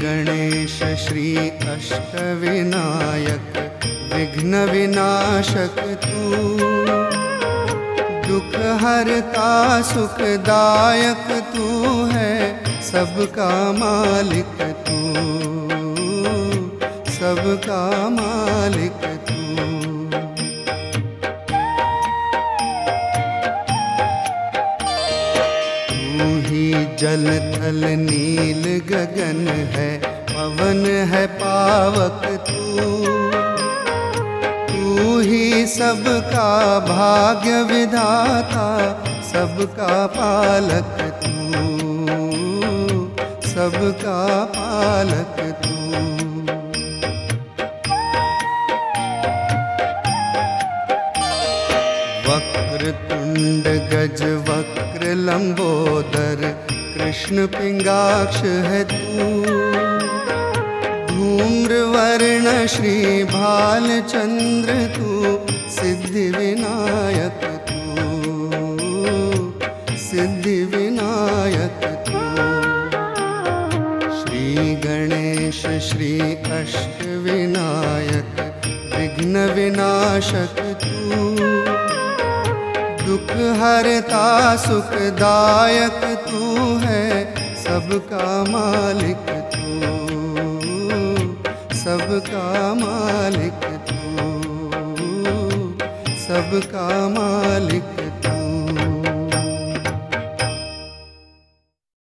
गणेश श्री अष्टविनायक विघ्न विनाशक तू, दुख हरता सुखदायक तू है, सबका मालिक तू, सबका मालिक तू। तू ही जल थल नील गगन है, पवन है पावक तू, तू ही सबका भाग्य विधाता, सबका पालक तू, सबका पालक तू। वक्रतुंड गज वक्र लंबोदर, कृष्ण पिंगाक्ष है तू, धूम्रवर्ण श्री भालचंद्र तू, सिद्धि विनायक तू, सिद्धि विनायक तू। श्री गणेश श्री अष्टविनायक विघ्न विनाशक तू, दुख हरता सुखदायक तू है, सबका मालिक तू, सबका मालिक तू, सबका मालिक